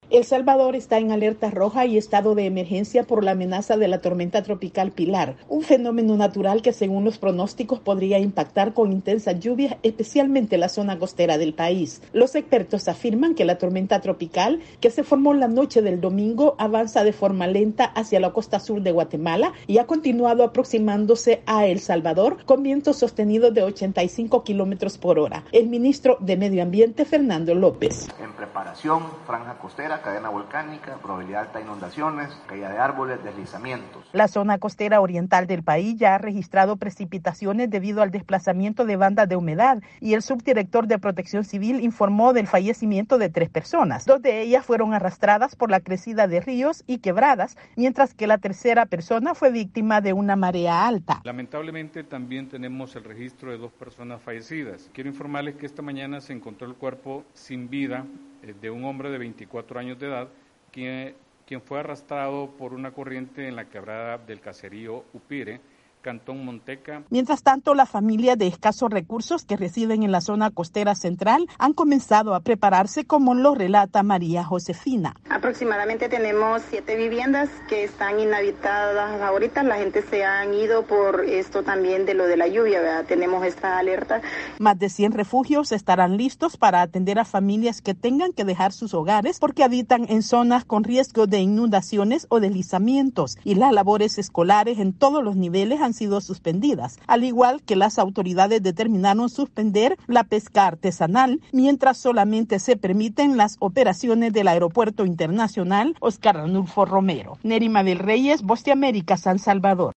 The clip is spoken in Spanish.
El Salvador está en alerta roja y estado de emergencia por la amenaza de la tormenta tropical Pilar, un fenómeno natural que según los pronósticos podría impactar con intensas lluvias, especialmente la zona costera del país. Los expertos afirman que la tormenta tropical, que se formó la noche del domingo, avanza de forma lenta hacia la costa sur de Guatemala y ha continuado aproximándose a El Salvador con vientos sostenidos de 85 kilómetros por hora. El ministro de Medio Ambiente, Fernando López. En preparación, franja costera, cadena volcánica, probabilidad alta de inundaciones, caída de árboles, deslizamientos. La zona costera oriental del país ya ha registrado precipitaciones debido al desplazamiento de bandas de humedad y el subdirector de Protección Civil informó del fallecimiento de 3 personas. 2 de ellas fueron arrastradas por la crecida de ríos y quebradas, mientras que la tercera persona fue víctima de una marea alta. Lamentablemente también tenemos el registro de 2 personas fallecidas. Quiero informarles que esta mañana se encontró el cuerpo sin vida de un hombre de 24 años de edad, quien fue arrastrado por una corriente en la quebrada del caserío Upire, Cantón Monteca. Mientras tanto, las familias de escasos recursos que residen en la zona costera central han comenzado a prepararse, como lo relata María Josefina. Aproximadamente tenemos 7 viviendas que están inhabitadas ahorita. La gente se han ido por esto también de lo de la lluvia, ¿verdad? Tenemos esta alerta. Más de 100 refugios estarán listos para atender a familias que tengan que dejar sus hogares porque habitan en zonas con riesgo de inundaciones o deslizamientos, y las labores escolares en todos los niveles han sido suspendidas, al igual que las autoridades determinaron suspender la pesca artesanal, mientras solamente se permiten las operaciones del Aeropuerto Internacional Óscar Arnulfo Romero. Nerima del Reyes, Voz de América, San Salvador.